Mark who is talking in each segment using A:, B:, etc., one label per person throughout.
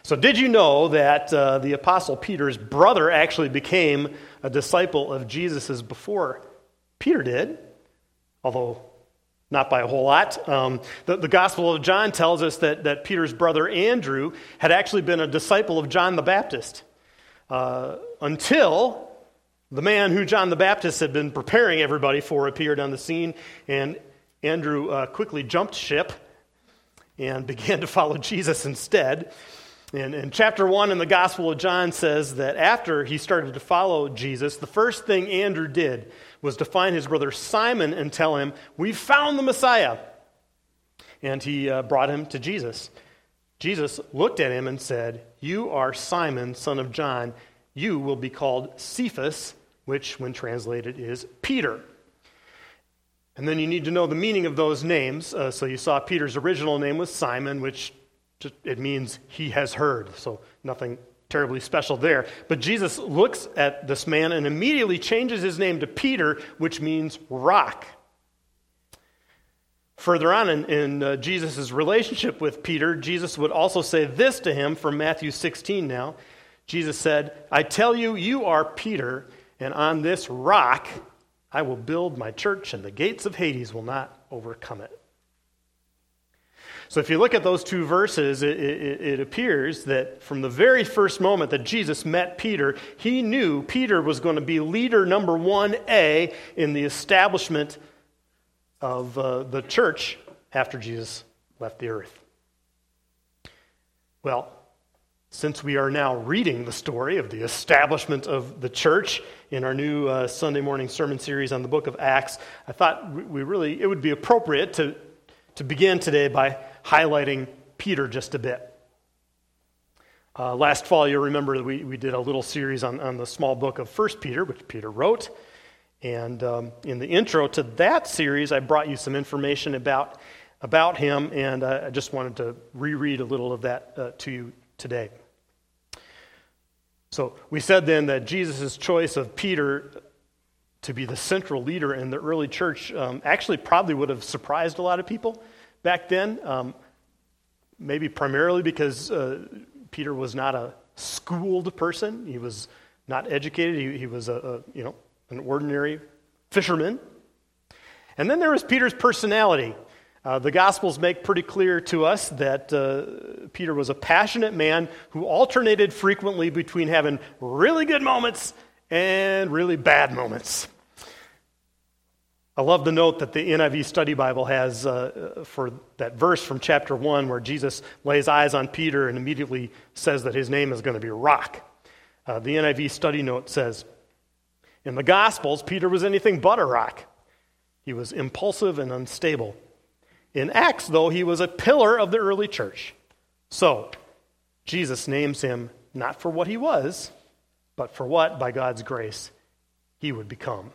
A: So did you know that the Apostle Peter's brother actually became a disciple of Jesus's before Peter did? Although not by a whole lot. The Gospel of John tells us that Peter's brother Andrew had actually been a disciple of John the Baptist until the man who John the Baptist had been preparing everybody for appeared on the scene, and Andrew quickly jumped ship and began to follow Jesus instead. And chapter 1 in the Gospel of John says that after he started to follow Jesus, the first thing Andrew did was to find his brother Simon and tell him, "We've found the Messiah." And he brought him to Jesus. Jesus looked at him and said, "You are Simon, son of John. You will be called Cephas," which, when translated, is Peter. And then you need to know the meaning of those names. So you saw Peter's original name was Simon, which it means he has heard. So nothing terribly special there. But Jesus looks at this man and immediately changes his name to Peter, which means rock. Further on in Jesus' relationship with Peter, Jesus would also say this to him from Matthew 16 now. Jesus said, "I tell you, you are Peter, and on this rock I will build my church, and the gates of Hades will not overcome it." So if you look at those two verses, it appears that from the very first moment that Jesus met Peter, he knew Peter was going to be leader number 1A in the establishment of the church after Jesus left the earth. Well, since we are now reading the story of the establishment of the church in our new Sunday morning sermon series on the book of Acts, I thought it would be appropriate to begin today by highlighting Peter just a bit. Last fall, you'll remember that we did a little series on the small book of 1 Peter, which Peter wrote. And in the intro to that series, I brought you some information about him, and I just wanted to reread a little of that to you today. So we said then that Jesus' choice of Peter to be the central leader in the early church actually probably would have surprised a lot of people back then, maybe primarily because Peter was not a schooled person. He was not educated. He was an ordinary fisherman. And then there was Peter's personality. The Gospels make pretty clear to us that Peter was a passionate man who alternated frequently between having really good moments and really bad moments. I love the note that the NIV Study Bible has for that verse from chapter 1 where Jesus lays eyes on Peter and immediately says that his name is going to be Rock. The NIV Study Note says, "In the Gospels, Peter was anything but a rock. He was impulsive and unstable. In Acts, though, he was a pillar of the early church. So, Jesus names him not for what he was, but for what, by God's grace, he would become."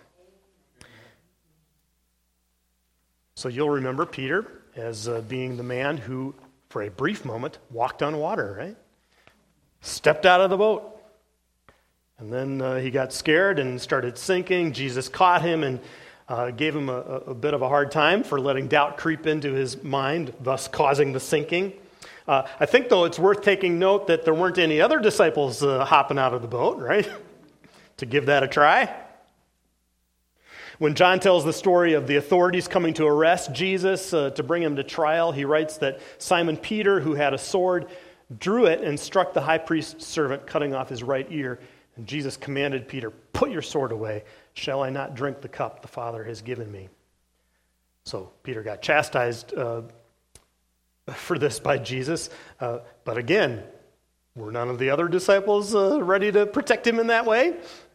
A: So you'll remember Peter as being the man who, for a brief moment, walked on water, right? Stepped out of the boat. And then he got scared and started sinking. Jesus caught him and gave him a bit of a hard time for letting doubt creep into his mind, thus causing the sinking. I think, though, it's worth taking note that there weren't any other disciples hopping out of the boat, right? To give that a try. When John tells the story of the authorities coming to arrest Jesus to bring him to trial, he writes that Simon Peter, who had a sword, drew it and struck the high priest's servant, cutting off his right ear. And Jesus commanded Peter, "Put your sword away. Shall I not drink the cup the Father has given me?" So Peter got chastised for this by Jesus. But again, were none of the other disciples ready to protect him in that way?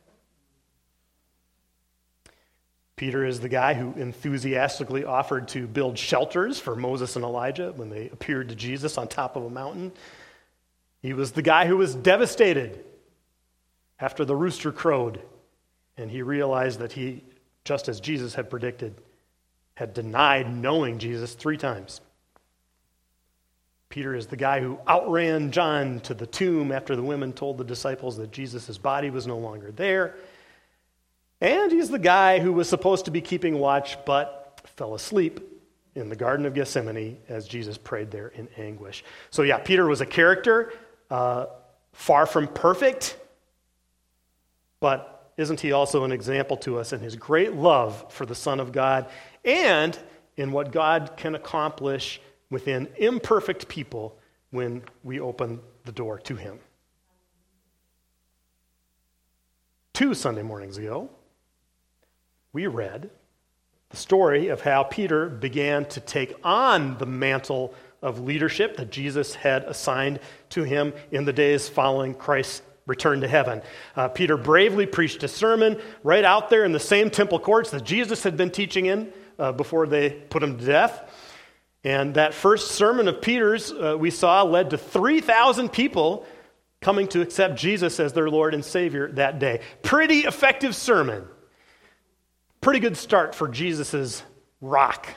A: Peter is the guy who enthusiastically offered to build shelters for Moses and Elijah when they appeared to Jesus on top of a mountain. He was the guy who was devastated after the rooster crowed, and he realized that he, just as Jesus had predicted, had denied knowing Jesus 3 times. Peter is the guy who outran John to the tomb after the women told the disciples that Jesus' body was no longer there. And he's the guy who was supposed to be keeping watch but fell asleep in the Garden of Gethsemane as Jesus prayed there in anguish. So yeah, Peter was a character, far from perfect, but isn't he also an example to us in his great love for the Son of God and in what God can accomplish within imperfect people when we open the door to him? 2 Sunday mornings ago, we read the story of how Peter began to take on the mantle of leadership that Jesus had assigned to him in the days following Christ's return to heaven. Peter bravely preached a sermon right out there in the same temple courts that Jesus had been teaching in before they put him to death. And that first sermon of Peter's, we saw, led to 3,000 people coming to accept Jesus as their Lord and Savior that day. Pretty effective sermon. Pretty good start for Jesus' rock.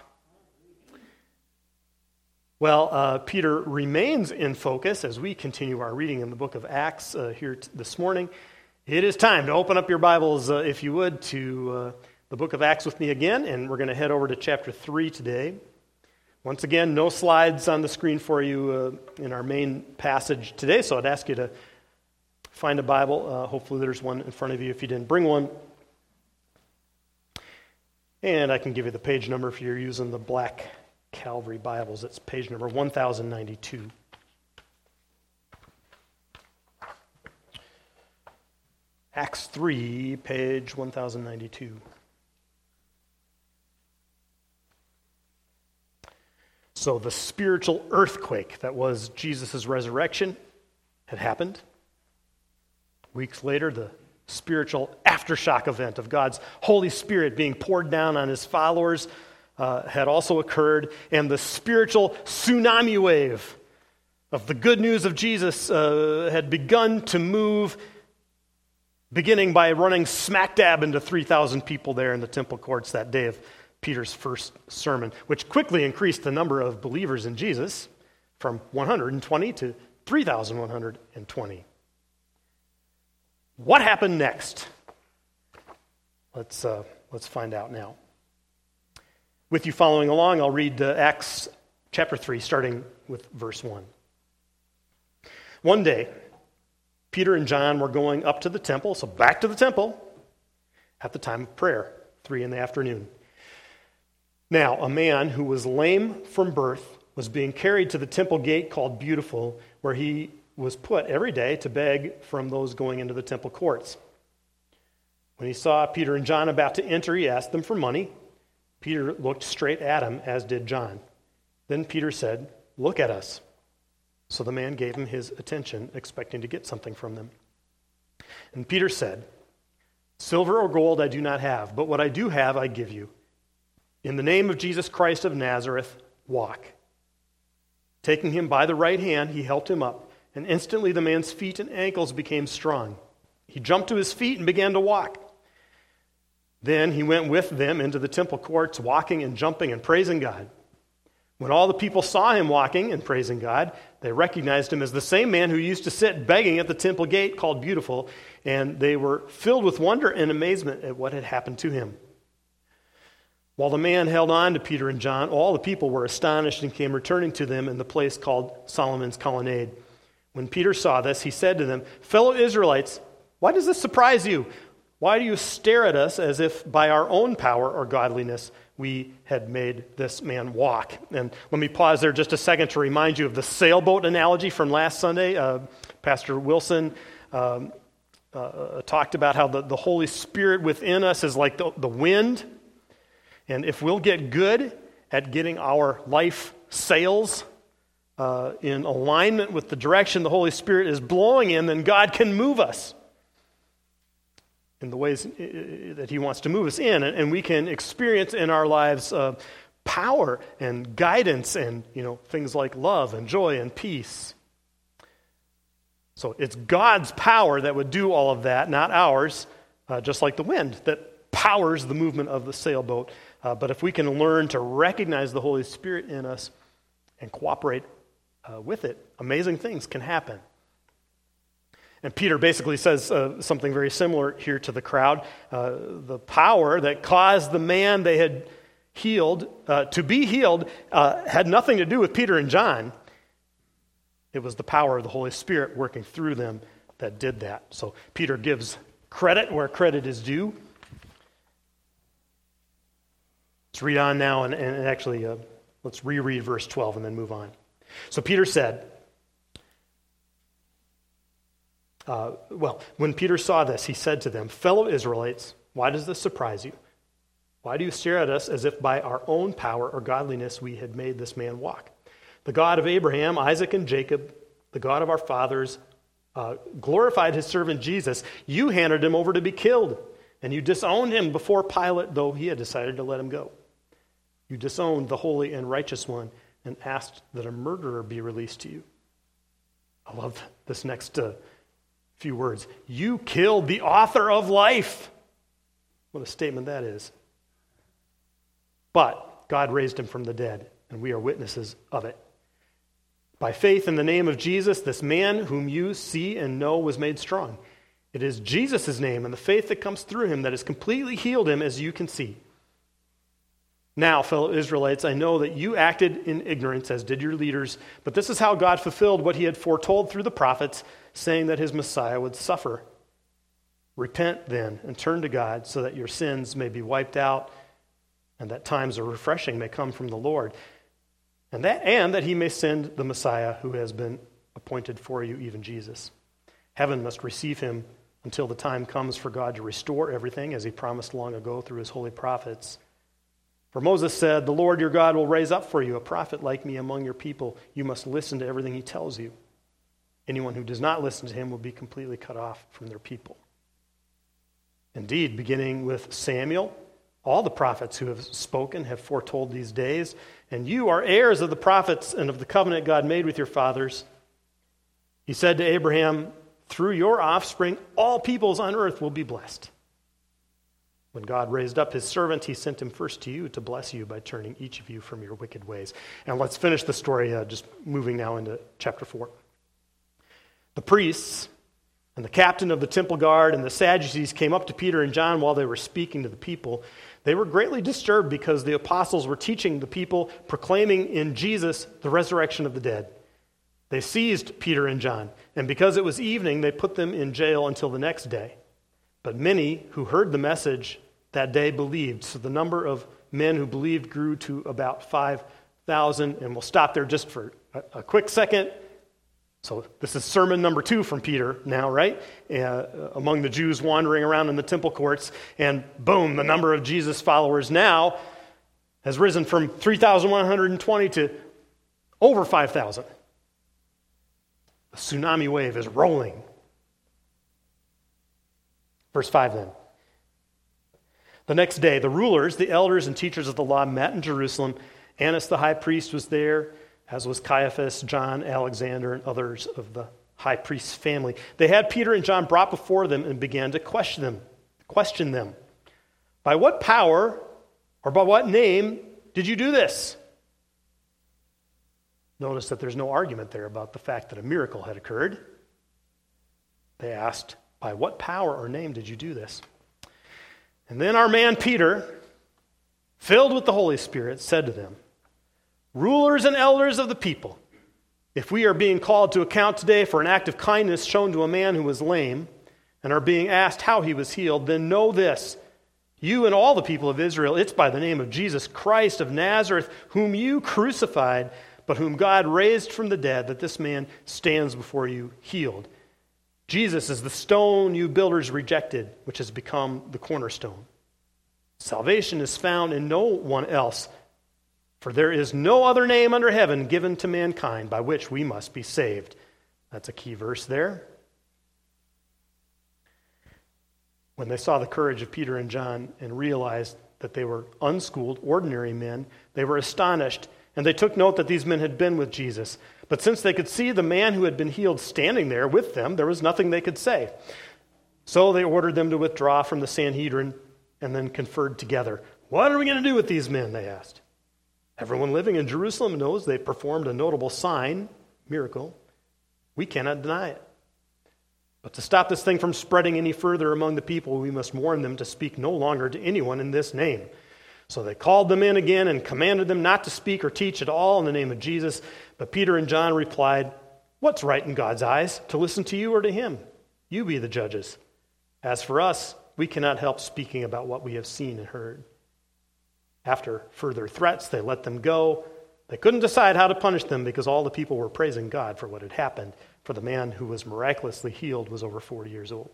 A: Well, Peter remains in focus as we continue our reading in the book of Acts here this morning. It is time to open up your Bibles, if you would, to the book of Acts with me again, and we're going to head over to chapter 3 today. Once again, no slides on the screen for you in our main passage today, so I'd ask you to find a Bible. Hopefully there's one in front of you if you didn't bring one. And I can give you the page number if you're using the black Calvary Bibles. It's page number 1092. Acts 3, page 1092. So the spiritual earthquake that was Jesus' resurrection had happened. Weeks later, the spiritual aftershock event of God's Holy Spirit being poured down on his followers had also occurred, and the spiritual tsunami wave of the good news of Jesus had begun to move, beginning by running smack dab into 3,000 people there in the temple courts that day of Peter's first sermon, which quickly increased the number of believers in Jesus from 120 to 3,120. What happened next? Let's find out now. With you following along, I'll read Acts chapter 3, starting with verse 1. One day, Peter and John were going up to the temple, so back to the temple, at the time of prayer, 3 p.m. Now, a man who was lame from birth was being carried to the temple gate called Beautiful, where he was put every day to beg from those going into the temple courts. When he saw Peter and John about to enter, he asked them for money. Peter looked straight at him, as did John. Then Peter said, "Look at us." So the man gave him his attention, expecting to get something from them. And Peter said, "Silver or gold I do not have, but what I do have I give you. In the name of Jesus Christ of Nazareth, walk." Taking him by the right hand, he helped him up, and instantly the man's feet and ankles became strong. He jumped to his feet and began to walk. Then he went with them into the temple courts, walking and jumping and praising God. When all the people saw him walking and praising God, they recognized him as the same man who used to sit begging at the temple gate called Beautiful, and they were filled with wonder and amazement at what had happened to him. While the man held on to Peter and John, all the people were astonished and came returning to them in the place called Solomon's Colonnade. When Peter saw this, he said to them, "Fellow Israelites, why does this surprise you? Why do you stare at us as if by our own power or godliness we had made this man walk?" And let me pause there just a second to remind you of the sailboat analogy from last Sunday. Pastor Wilson talked about how the Holy Spirit within us is like the wind. And if we'll get good at getting our life sails in alignment with the direction the Holy Spirit is blowing in, then God can move us in the ways that he wants to move us in. And we can experience in our lives power and guidance and things like love and joy and peace. So it's God's power that would do all of that, not ours, just like the wind that powers the movement of the sailboat. But if we can learn to recognize the Holy Spirit in us and cooperate with it, amazing things can happen. And Peter basically says something very similar here to the crowd. The power that caused the man they had healed to be healed had nothing to do with Peter and John. It was the power of the Holy Spirit working through them that did that. So Peter gives credit where credit is due. Let's read on now, and actually, let's reread verse 12 and then move on. So Peter said, when Peter saw this, he said to them, "Fellow Israelites, why does this surprise you? Why do you stare at us as if by our own power or godliness we had made this man walk? The God of Abraham, Isaac, and Jacob, the God of our fathers, glorified his servant Jesus. You handed him over to be killed, and you disowned him before Pilate, though he had decided to let him go. You disowned the holy and righteous one and asked that a murderer be released to you." I love this next few words. You killed the author of life. What a statement that is. But God raised him from the dead, and we are witnesses of it. By faith in the name of Jesus, this man whom you see and know was made strong. It is Jesus' name and the faith that comes through him that has completely healed him, as you can see. Now, fellow Israelites, I know that you acted in ignorance, as did your leaders, but this is how God fulfilled what he had foretold through the prophets, saying that his Messiah would suffer. Repent then and turn to God so that your sins may be wiped out and that times of refreshing may come from the Lord, and that he may send the Messiah who has been appointed for you, even Jesus. Heaven must receive him until the time comes for God to restore everything, as he promised long ago through his holy prophets. For Moses said, "The Lord your God will raise up for you a prophet like me among your people. You must listen to everything he tells you. Anyone who does not listen to him will be completely cut off from their people." Indeed, beginning with Samuel, all the prophets who have spoken have foretold these days, and you are heirs of the prophets and of the covenant God made with your fathers. He said to Abraham, "Through your offspring, all peoples on earth will be blessed." When God raised up his servant, he sent him first to you to bless you by turning each of you from your wicked ways. And let's finish the story, just moving now into chapter 4. The priests and the captain of the temple guard and the Sadducees came up to Peter and John while they were speaking to the people. They were greatly disturbed because the apostles were teaching the people, proclaiming in Jesus the resurrection of the dead. They seized Peter and John, and because it was evening, they put them in jail until the next day. But many who heard the message that day believed, so the number of men who believed grew to about 5,000. And we'll stop there just for a quick second. So this is sermon number 2 from Peter now, right? Among the Jews wandering around in the temple courts. And boom, the number of Jesus followers now has risen from 3,120 to over 5,000. A tsunami wave is rolling. Verse 5 then. The next day, the rulers, the elders, and teachers of the law met in Jerusalem. Annas the high priest was there, as was Caiaphas, John, Alexander, and others of the high priest's family. They had Peter and John brought before them and began to question them. By what power or by what name did you do this? Notice that there's no argument there about the fact that a miracle had occurred. They asked, by what power or name did you do this? And then our man Peter, filled with the Holy Spirit, said to them, "Rulers and elders of the people, if we are being called to account today for an act of kindness shown to a man who was lame, and are being asked how he was healed, then know this, you and all the people of Israel, it's by the name of Jesus Christ of Nazareth, whom you crucified, but whom God raised from the dead, that this man stands before you healed. Jesus is the stone you builders rejected, which has become the cornerstone. Salvation is found in no one else, for there is no other name under heaven given to mankind by which we must be saved." That's a key verse there. When they saw the courage of Peter and John and realized that they were unschooled, ordinary men, they were astonished, and they took note that these men had been with Jesus. But since they could see the man who had been healed standing there with them, there was nothing they could say. So they ordered them to withdraw from the Sanhedrin and then conferred together. "What are we going to do with these men?" they asked. "Everyone living in Jerusalem knows they performed a notable sign, miracle. We cannot deny it. But to stop this thing from spreading any further among the people, we must warn them to speak no longer to anyone in this name." So they called them in again and commanded them not to speak or teach at all in the name of Jesus. But Peter and John replied, What's right in God's eyes, to listen to you or to him? You be the judges. As for us, we cannot help speaking about what we have seen and heard." After further threats, they let them go. They couldn't decide how to punish them because all the people were praising God for what had happened, for the man who was miraculously healed was over 40 years old.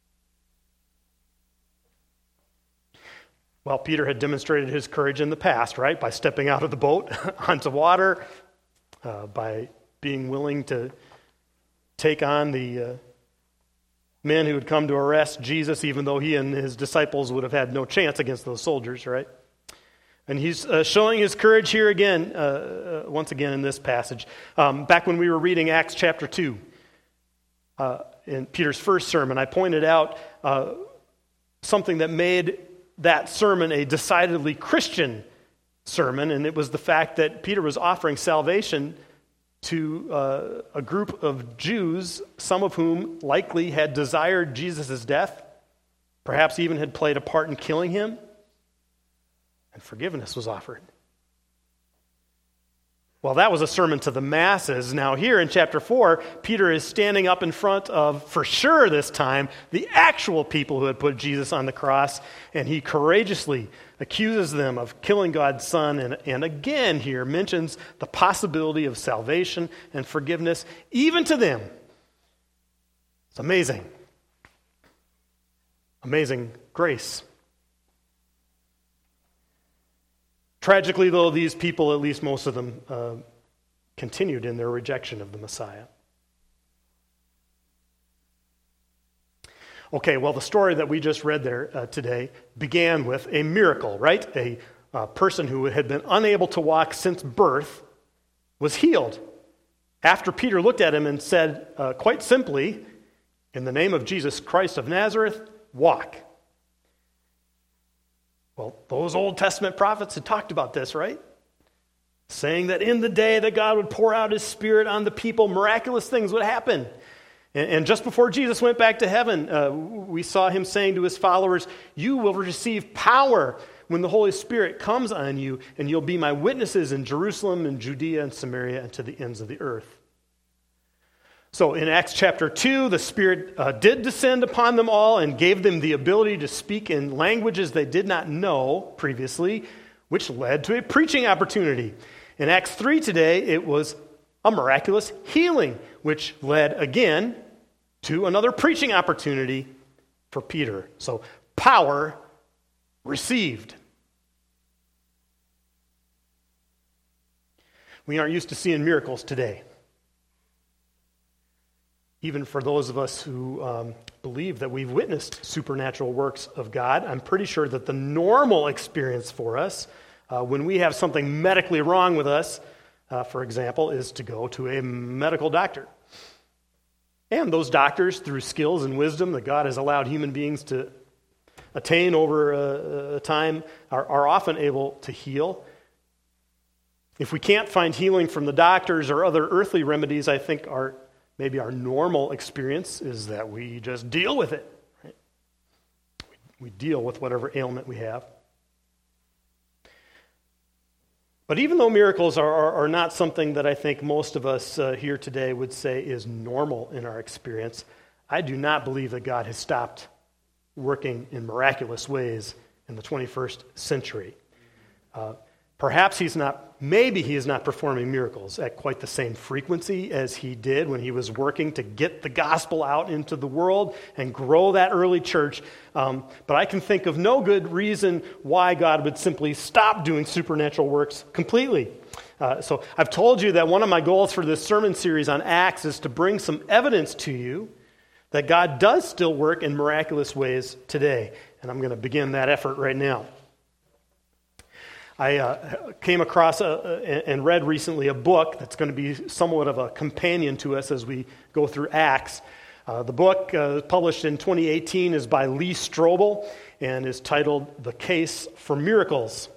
A: Well, Peter had demonstrated his courage in the past, right? By stepping out of the boat onto water, by being willing to take on the men who had come to arrest Jesus, even though he and his disciples would have had no chance against those soldiers, right? And he's showing his courage here again, once again in this passage. Back when we were reading Acts chapter 2, in Peter's first sermon, I pointed out something that made that sermon a decidedly Christian sermon, and it was the fact that Peter was offering salvation to a group of Jews, some of whom likely had desired Jesus' death, perhaps even had played a part in killing him, and forgiveness was offered. Well, that was a sermon to the masses. Now here in chapter 4, Peter is standing up in front of, for sure this time, the actual people who had put Jesus on the cross, and he courageously accuses them of killing God's Son, and again here mentions the possibility of salvation and forgiveness, even to them. It's amazing. Amazing grace. Tragically, though, these people, at least most of them, continued in their rejection of the Messiah. Okay, well, the story that we just read there today began with a miracle, right? A person who had been unable to walk since birth was healed. After Peter looked at him and said, quite simply, "In the name of Jesus Christ of Nazareth, walk." Well, those Old Testament prophets had talked about this, right? Saying that in the day that God would pour out his Spirit on the people, miraculous things would happen. And just before Jesus went back to heaven, we saw him saying to his followers, "You will receive power when the Holy Spirit comes on you, and you'll be my witnesses in Jerusalem and Judea and Samaria and to the ends of the earth." So in Acts chapter 2, the Spirit did descend upon them all and gave them the ability to speak in languages they did not know previously, which led to a preaching opportunity. In Acts 3 today, it was a miraculous healing, which led again to another preaching opportunity for Peter. So power received. We aren't used to seeing miracles today. Even for those of us who believe that we've witnessed supernatural works of God, I'm pretty sure that the normal experience for us, when we have something medically wrong with us, for example, is to go to a medical doctor. And those doctors, through skills and wisdom that God has allowed human beings to attain over time, are often able to heal. If we can't find healing from the doctors or other earthly remedies, I think maybe our normal experience is that we just deal with it. Right? We deal with whatever ailment we have. But even though miracles are not something that I think most of us here today would say is normal in our experience, I do not believe that God has stopped working in miraculous ways in the 21st century. Maybe he is not performing miracles at quite the same frequency as he did when he was working to get the gospel out into the world and grow that early church. But I can think of no good reason why God would simply stop doing supernatural works completely. So I've told you that one of my goals for this sermon series on Acts is to bring some evidence to you that God does still work in miraculous ways today. And I'm going to begin that effort right now. I came across and read recently a book that's going to be somewhat of a companion to us as we go through Acts. The book, published in 2018, is by Lee Strobel and is titled The Case for Miracles.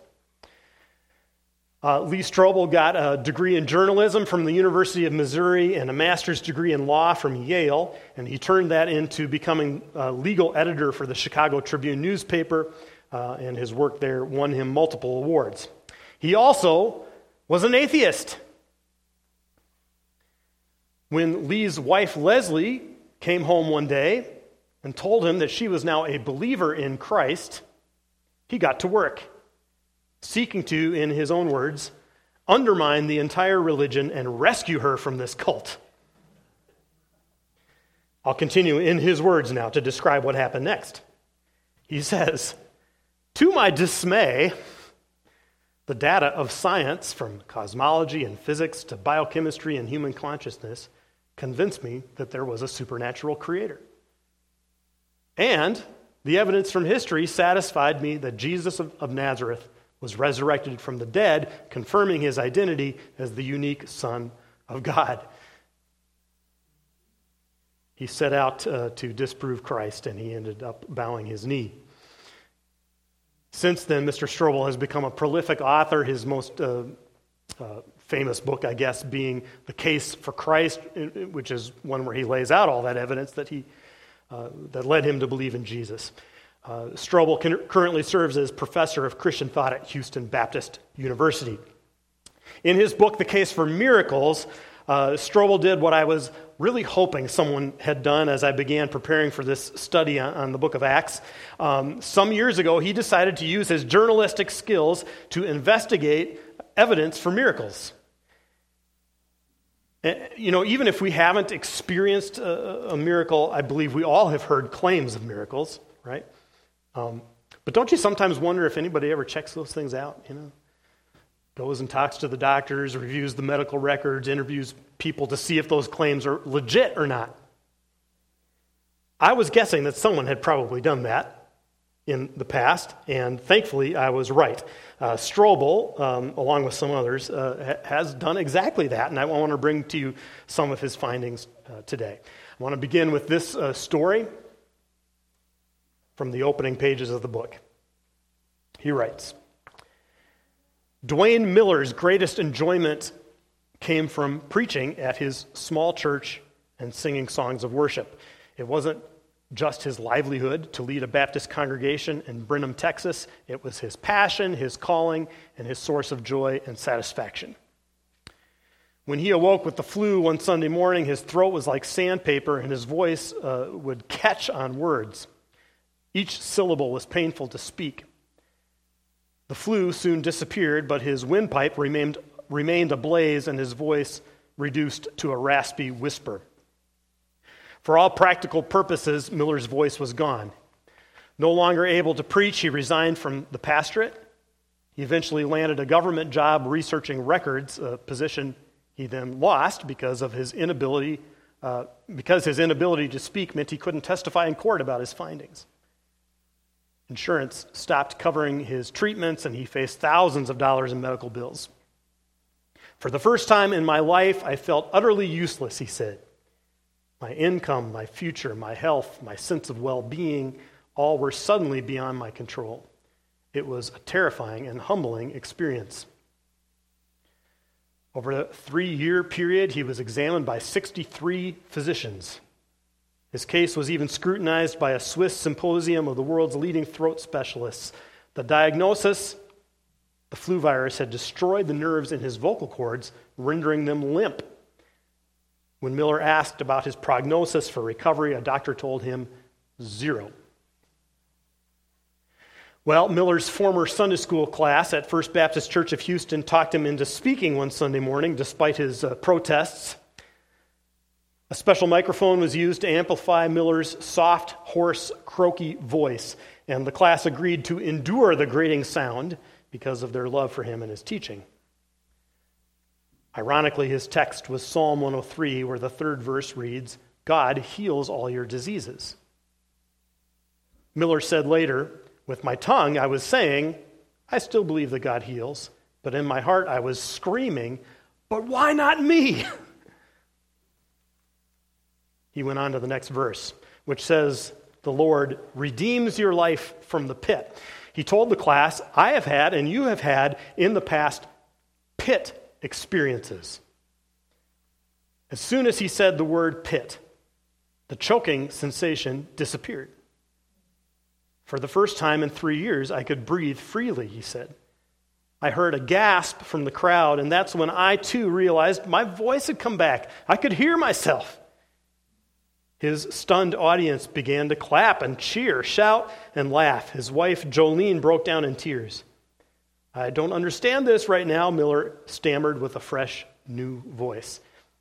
A: Lee Strobel got a degree in journalism from the University of Missouri and a master's degree in law from Yale, and he turned that into becoming a legal editor for the Chicago Tribune newspaper. And his work there won him multiple awards. He also was an atheist. When Lee's wife, Leslie, came home one day and told him that she was now a believer in Christ, he got to work, seeking to, in his own words, undermine the entire religion and rescue her from this cult. I'll continue in his words now to describe what happened next. He says, "To my dismay, the data of science, from cosmology and physics to biochemistry and human consciousness, convinced me that there was a supernatural creator. And the evidence from history satisfied me that Jesus of Nazareth was resurrected from the dead, confirming his identity as the unique Son of God." He set out to disprove Christ, and he ended up bowing his knee. Since then, Mr. Strobel has become a prolific author, his most famous book, I guess, being The Case for Christ, which is one where he lays out all that evidence that led him to believe in Jesus. Strobel currently serves as professor of Christian thought at Houston Baptist University. In his book, The Case for Miracles, Strobel did what I was really hoping someone had done as I began preparing for this study on the book of Acts. Some years ago, he decided to use his journalistic skills to investigate evidence for miracles. Even if we haven't experienced a miracle, I believe we all have heard claims of miracles, right? But don't you sometimes wonder if anybody ever checks those things out, Goes and talks to the doctors, reviews the medical records, interviews people to see if those claims are legit or not. I was guessing that someone had probably done that in the past, and thankfully I was right. Strobel, along with some others, has done exactly that, and I want to bring to you some of his findings today. I want to begin with this story from the opening pages of the book. He writes, "Dwayne Miller's greatest enjoyment came from preaching at his small church and singing songs of worship. It wasn't just his livelihood to lead a Baptist congregation in Brenham, Texas. It was his passion, his calling, and his source of joy and satisfaction. When he awoke with the flu one Sunday morning, his throat was like sandpaper and his voice would catch on words. Each syllable was painful to speak. The flu soon disappeared, but his windpipe remained ablaze and his voice reduced to a raspy whisper. For all practical purposes, Miller's voice was gone. No longer able to preach, he resigned from the pastorate. He eventually landed a government job researching records, a position he then lost because his inability to speak meant he couldn't testify in court about his findings. Insurance stopped covering his treatments, and he faced thousands of dollars in medical bills. For the first time in my life, I felt utterly useless, he said. My income, my future, my health, my sense of well-being, all were suddenly beyond my control. It was a terrifying and humbling experience. Over a 3-year period, he was examined by 63 physicians. His case was even scrutinized by a Swiss symposium of the world's leading throat specialists. The diagnosis, the flu virus had destroyed the nerves in his vocal cords, rendering them limp. When Miller asked about his prognosis for recovery, a doctor told him 0. Well, Miller's former Sunday school class at First Baptist Church of Houston talked him into speaking one Sunday morning despite his protests. A special microphone was used to amplify Miller's soft, hoarse, croaky voice, and the class agreed to endure the grating sound because of their love for him and his teaching. Ironically, his text was Psalm 103, where the 3rd verse reads, "God heals all your diseases." Miller said later, "With my tongue I was saying, I still believe that God heals, but in my heart I was screaming, but why not me?" He went on to the next verse, which says, "The Lord redeems your life from the pit." He told the class, "I have had, and you have had in the past, pit experiences." As soon as he said the word pit, the choking sensation disappeared. "For the first time in 3 years, I could breathe freely," he said. I heard a gasp from the crowd, and that's when I too realized my voice had come back. I could hear myself. His stunned audience began to clap and cheer, shout and laugh. His wife, Jolene, broke down in tears. I don't understand this right now, Miller stammered with a fresh, new voice.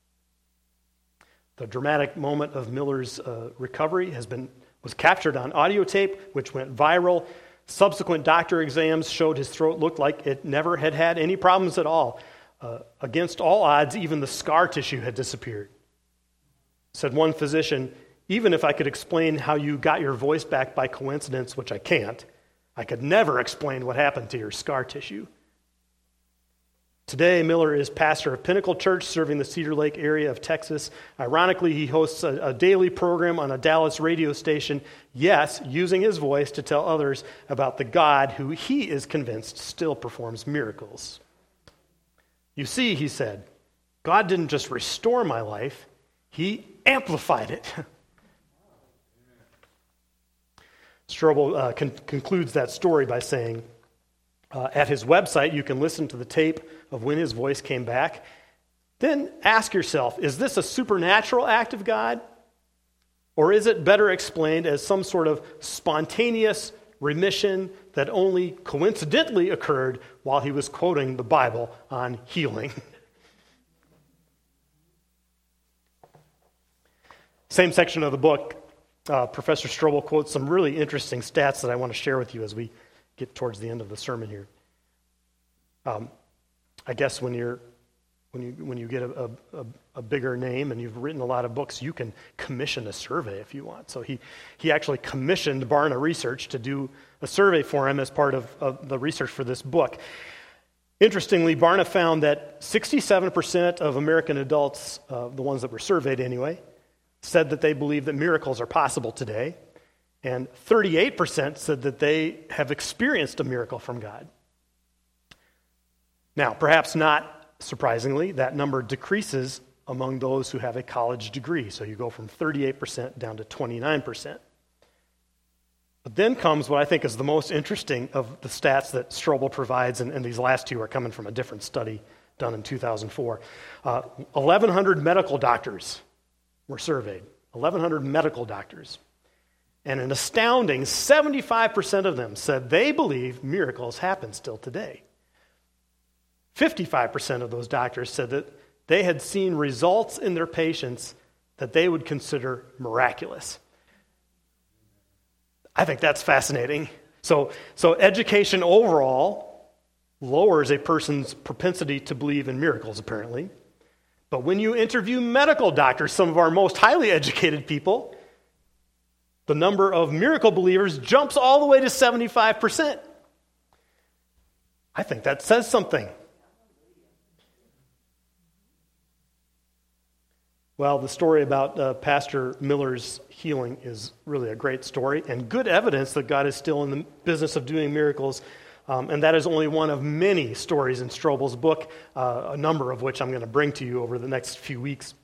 A: The dramatic moment of Miller's recovery was captured on audio tape, which went viral. Subsequent doctor exams showed his throat looked like it never had any problems at all. Against all odds, even the scar tissue had disappeared. Said one physician, even if I could explain how you got your voice back by coincidence, which I can't, I could never explain what happened to your scar tissue. Today, Miller is pastor of Pinnacle Church, serving the Cedar Lake area of Texas. Ironically, he hosts a daily program on a Dallas radio station, yes, using his voice to tell others about the God who he is convinced still performs miracles. You see, he said, God didn't just restore my life, he amplified it. Strobel concludes that story by saying, at his website, you can listen to the tape of when his voice came back. Then ask yourself, is this a supernatural act of God? Or is it better explained as some sort of spontaneous remission that only coincidentally occurred while he was quoting the Bible on healing? Same section of the book, Professor Strobel quotes some really interesting stats that I want to share with you as we get towards the end of the sermon here. I guess when you get a bigger name and you've written a lot of books, you can commission a survey if you want. So he actually commissioned Barna Research to do a survey for him as part of the research for this book. Interestingly, Barna found that 67% of American adults, the ones that were surveyed anyway, said that they believe that miracles are possible today, and 38% said that they have experienced a miracle from God. Now, perhaps not surprisingly, that number decreases among those who have a college degree. So you go from 38% down to 29%. But then comes what I think is the most interesting of the stats that Strobel provides, and these last two are coming from a different study done in 2004. 1,100 medical doctors were surveyed. 1,100 medical doctors. And an astounding 75% of them said they believe miracles happen still today. 55% of those doctors said that they had seen results in their patients that they would consider miraculous. I think that's fascinating. So education overall lowers a person's propensity to believe in miracles, apparently. But when you interview medical doctors, some of our most highly educated people, the number of miracle believers jumps all the way to 75%. I think that says something. Well, the story about Pastor Miller's healing is really a great story and good evidence that God is still in the business of doing miracles. And that is only one of many stories in Strobel's book, a number of which I'm going to bring to you over the next few weeks.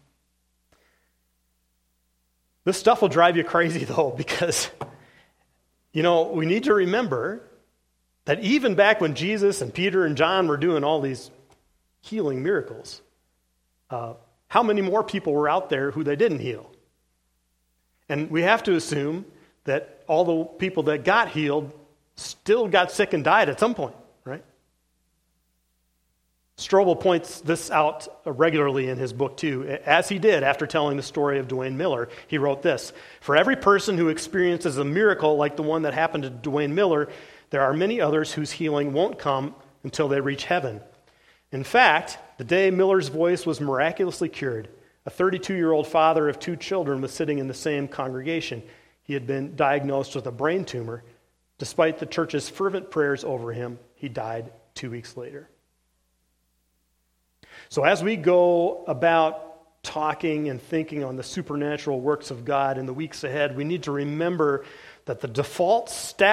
A: This stuff will drive you crazy, though, because, we need to remember that even back when Jesus and Peter and John were doing all these healing miracles, how many more people were out there who they didn't heal? And we have to assume that all the people that got healed still got sick and died at some point, right? Strobel points this out regularly in his book, too. As he did after telling the story of Dwayne Miller, he wrote this: "For every person who experiences a miracle like the one that happened to Dwayne Miller, there are many others whose healing won't come until they reach heaven. In fact, the day Miller's voice was miraculously cured, a 32-year-old father of 2 children was sitting in the same congregation. He had been diagnosed with a brain tumor. Despite the church's fervent prayers over him, he died 2 weeks later." So as we go about talking and thinking on the supernatural works of God in the weeks ahead, we need to remember that the default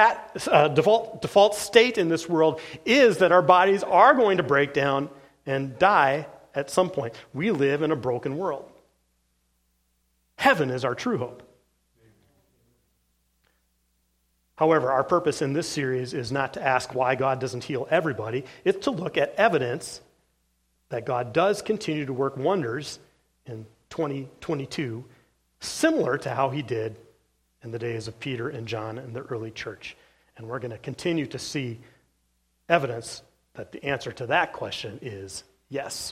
A: state in this world is that our bodies are going to break down and die at some point. We live in a broken world. Heaven is our true hope. However, our purpose in this series is not to ask why God doesn't heal everybody. It's to look at evidence that God does continue to work wonders in 2022, similar to how he did in the days of Peter and John and the early church. And we're going to continue to see evidence that the answer to that question is yes.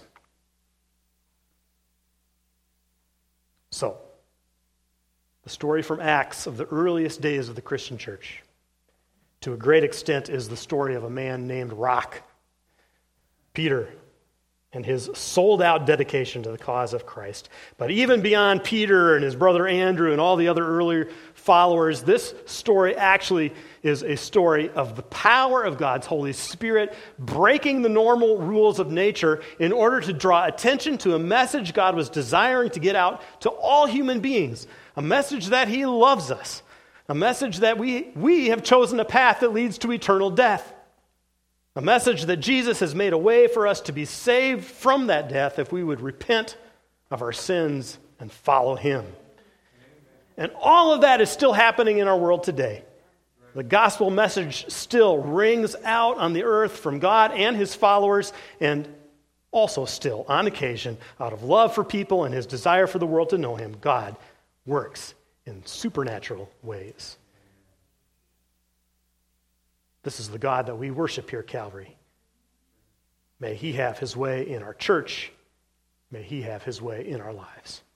A: So, the story from Acts of the earliest days of the Christian church, to a great extent, is the story of a man named Rock, Peter, and his sold-out dedication to the cause of Christ. But even beyond Peter and his brother Andrew and all the other earlier followers, this story actually is a story of the power of God's Holy Spirit breaking the normal rules of nature in order to draw attention to a message God was desiring to get out to all human beings, a message that he loves us, a message that we have chosen a path that leads to eternal death. A message that Jesus has made a way for us to be saved from that death if we would repent of our sins and follow him. And all of that is still happening in our world today. The gospel message still rings out on the earth from God and his followers, and also still, on occasion, out of love for people and his desire for the world to know him, God works in supernatural ways. This is the God that we worship here at Calvary. May he have his way in our church. May he have his way in our lives.